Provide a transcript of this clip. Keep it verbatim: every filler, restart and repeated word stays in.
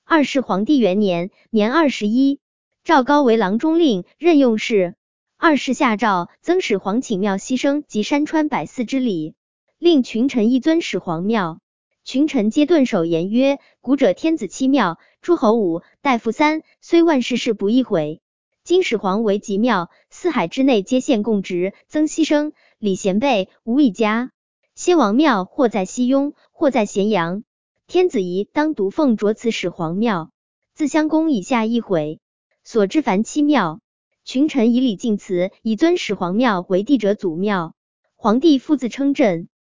二世皇帝元年，年二十一，赵高为郎中令，任用事。二世下诏增始皇请庙牺牲及山川百祀之礼，令群臣一尊始皇庙。群臣皆顿首言曰：古者天子七庙，诸侯五，大夫三，虽万世事不一毁。今始皇为极庙，四海之内皆献供职，增牺牲，礼贤备，无一家。先王庙或在西雍，或在咸阳，天子仪当独奉着此始皇庙。自襄公以下一毁，所至凡七庙。群臣以礼敬辞，以尊始皇庙为帝者祖庙。皇帝复自称朕。